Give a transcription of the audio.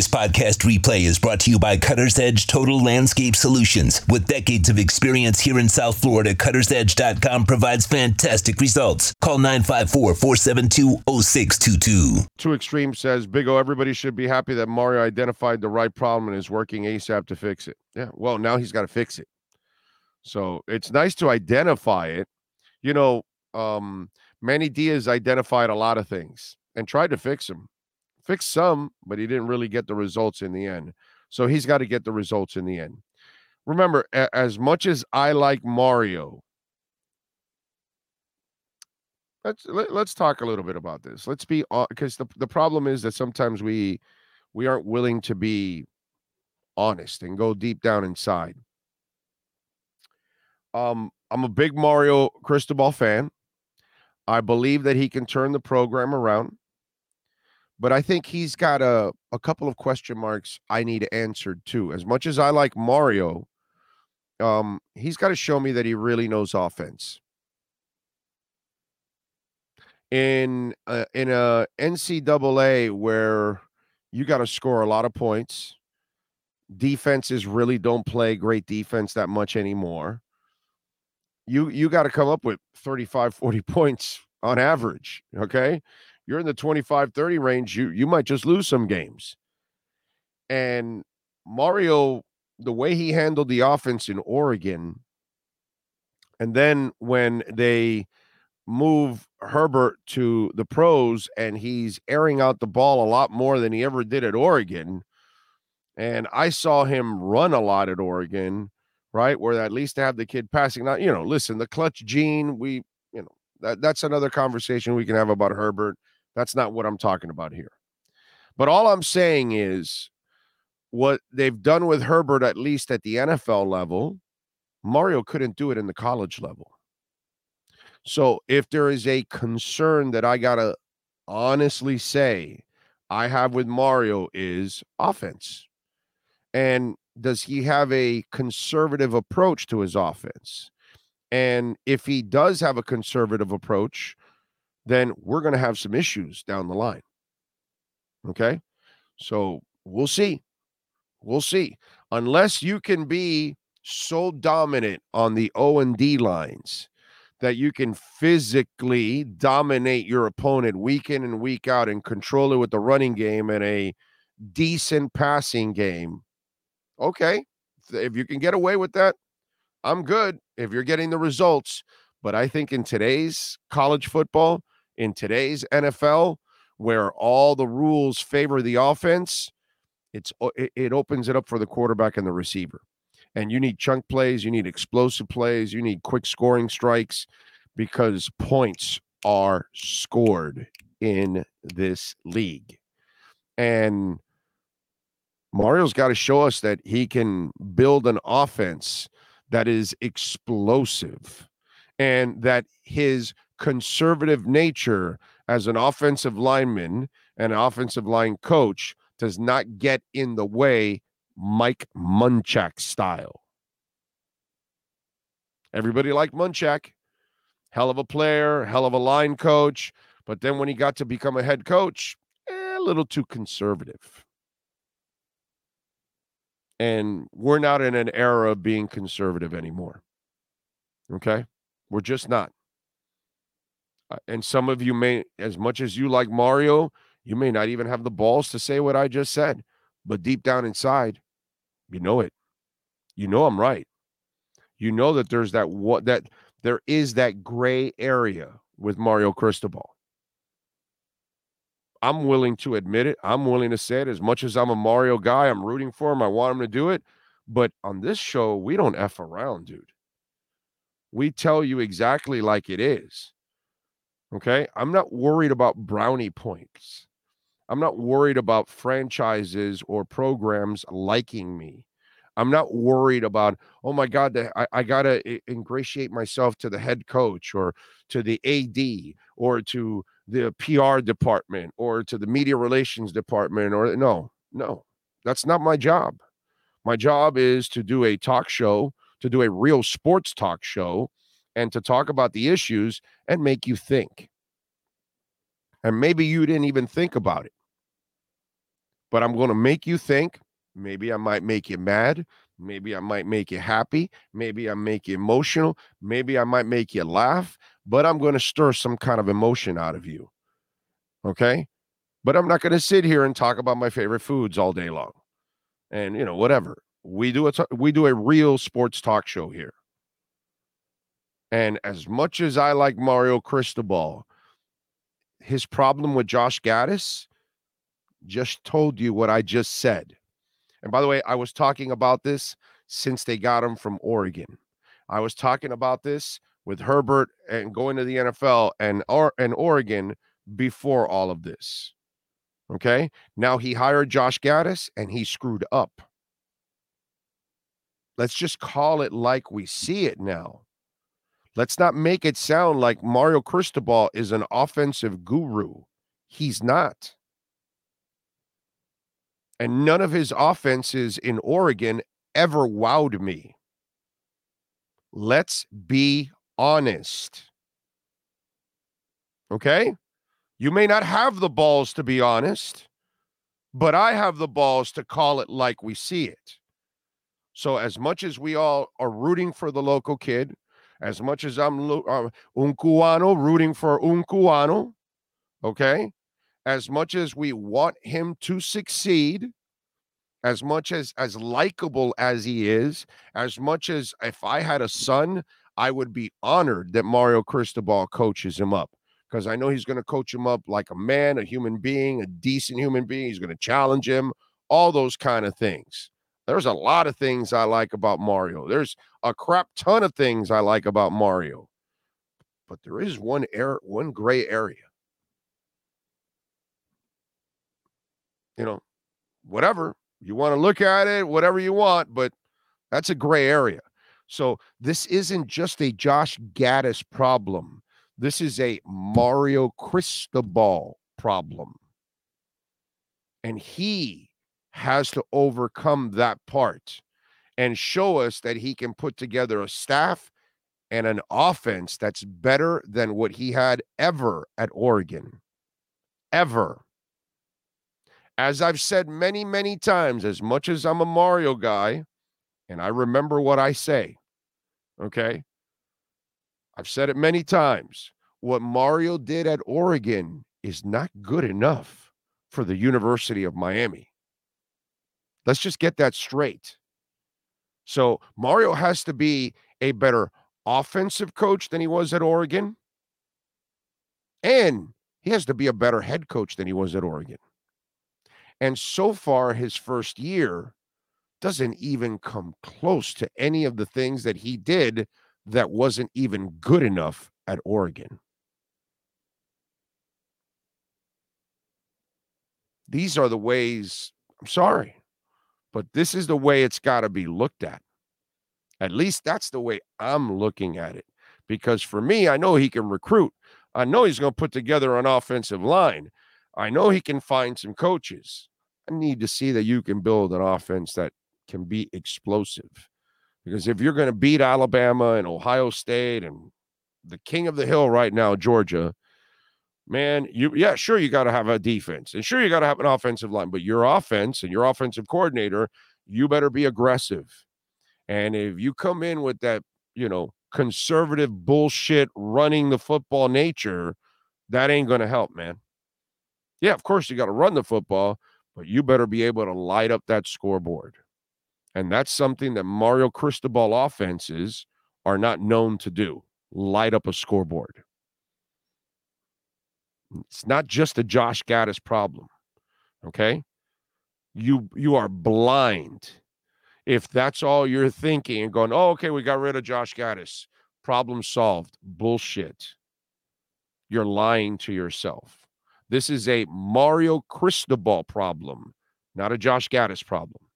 This podcast replay is brought to you by Cutter's Edge Total Landscape Solutions. With decades of experience here in South Florida, CuttersEdge.com provides fantastic results. Call 954-472-0622. Two Extreme says, Big O, everybody should be happy that Mario identified the right problem and is working ASAP to fix it. Yeah, well, now he's got to fix it. So it's nice to identify it. You know, Manny Diaz identified a lot of things and tried to fix them. Fixed some, but he didn't really get the results in the end. So he's got to get the results in the end. Remember, as much as I like Mario, let's talk a little bit about this. Let's be, because the problem is that sometimes we aren't willing to be honest and go deep down inside. I'm a big Mario Cristobal fan. I believe that he can turn the program around. But I think he's got a couple of question marks I need answered too. As much as I like Mario, he's got to show me that he really knows offense. In a NCAA where you got to score a lot of points, defenses really don't play great defense that much anymore. You got to come up with 35, 40 points on average, okay? You're in the 25-30 range, you might just lose some games. And Mario, the way he handled the offense in Oregon, and then when they move Herbert to the pros and he's airing out the ball a lot more than he ever did at Oregon, and I saw him run a lot at Oregon, right, where at least to have the kid passing. Now, listen, the clutch gene, that's another conversation we can have about Herbert. That's not what I'm talking about here. But all I'm saying is what they've done with Herbert, at least at the NFL level, Mario couldn't do it in the college level. So if there is a concern that I got to honestly say I have with Mario is offense. And does he have a conservative approach to his offense? And if he does have a conservative approach, then we're going to have some issues down the line. Okay? So we'll see. We'll see. Unless you can be so dominant on the O&D lines that you can physically dominate your opponent week in and week out and control it with the running game and a decent passing game. Okay. If you can get away with that, I'm good if you're getting the results. But I think in today's college football, in today's NFL, where all the rules favor the offense, it opens it up for the quarterback and the receiver. And you need chunk plays, you need explosive plays, you need quick scoring strikes, because points are scored in this league. And Mario's got to show us that he can build an offense that is explosive and that his conservative nature as an offensive lineman and offensive line coach does not get in the way Mike Munchak style. Everybody liked Munchak. Hell of a player, hell of a line coach. But then when he got to become a head coach, a little too conservative. And we're not in an era of being conservative anymore. Okay? We're just not. And some of you may, as much as you like Mario, you may not even have the balls to say what I just said. But deep down inside, you know it. You know I'm right. You know that there's that there is that gray area with Mario Cristobal. I'm willing to admit it. I'm willing to say it. As much as I'm a Mario guy, I'm rooting for him. I want him to do it. But on this show, we don't F around, dude. We tell you exactly like it is. Okay? I'm not worried about brownie points. I'm not worried about franchises or programs liking me. I'm not worried about, oh my God, I got to ingratiate myself to the head coach or to the AD or to the PR department or to the media relations department. Or no, that's not my job. My job is to do a talk show, to do a real sports talk show, and to talk about the issues and make you think. And maybe you didn't even think about it. but I'm going to make you think. Maybe I might make you mad. Maybe I might make you happy. Maybe I make you emotional. Maybe I might make you laugh, but I'm going to stir some kind of emotion out of you. Okay? But I'm not going to sit here and talk about my favorite foods all day long. And, whatever. We do a real sports talk show here. And as much as I like Mario Cristobal, his problem with Josh Gaddis just told you what I just said. And by the way, I was talking about this since they got him from Oregon. I was talking about this with Herbert and going to the NFL and Oregon before all of this. Okay? Now he hired Josh Gaddis and he screwed up. Let's just call it like we see it now. Let's not make it sound like Mario Cristobal is an offensive guru. He's not. And none of his offenses in Oregon ever wowed me. Let's be honest. Okay? You may not have the balls to be honest, but I have the balls to call it like we see it. So as much as we all are rooting for the local kid, as much as I'm Unkuano rooting for Unkuano, okay? As much as we want him to succeed, as much as likable as he is, as much as if I had a son, I would be honored that Mario Cristobal coaches him up, because I know he's going to coach him up like a man, a human being, a decent human being. He's going to challenge him, all those kind of things. There's a lot of things I like about Mario. There's a crap ton of things I like about Mario. But there is one gray area. Whatever. You want to look at it, whatever you want, but that's a gray area. So this isn't just a Josh Gaddis problem. This is a Mario Cristobal problem. And he has to overcome that part and show us that he can put together a staff and an offense that's better than what he had ever at Oregon. Ever. As I've said many, many times, as much as I'm a Mario guy, and I remember what I say, okay? I've said it many times. What Mario did at Oregon is not good enough for the University of Miami. Let's just get that straight. So Mario has to be a better offensive coach than he was at Oregon. And he has to be a better head coach than he was at Oregon. And so far, his first year doesn't even come close to any of the things that he did that wasn't even good enough at Oregon. These are the ways, I'm sorry, but this is the way it's got to be looked at. At least that's the way I'm looking at it. Because for me, I know he can recruit. I know he's going to put together an offensive line. I know he can find some coaches. I need to see that you can build an offense that can be explosive. Because if you're going to beat Alabama and Ohio State and the king of the hill right now, Georgia, man, sure, you got to have a defense. And sure, you got to have an offensive line. But your offense and your offensive coordinator, you better be aggressive. And if you come in with that, conservative bullshit running the football nature, that ain't going to help, man. Yeah, of course, you got to run the football, but you better be able to light up that scoreboard. And that's something that Mario Cristobal offenses are not known to do, light up a scoreboard. It's not just a Josh Gaddis problem, okay? You are blind if that's all you're thinking and going, oh, okay, we got rid of Josh Gaddis. Problem solved. Bullshit. You're lying to yourself. This is a Mario Cristobal problem, not a Josh Gaddis problem.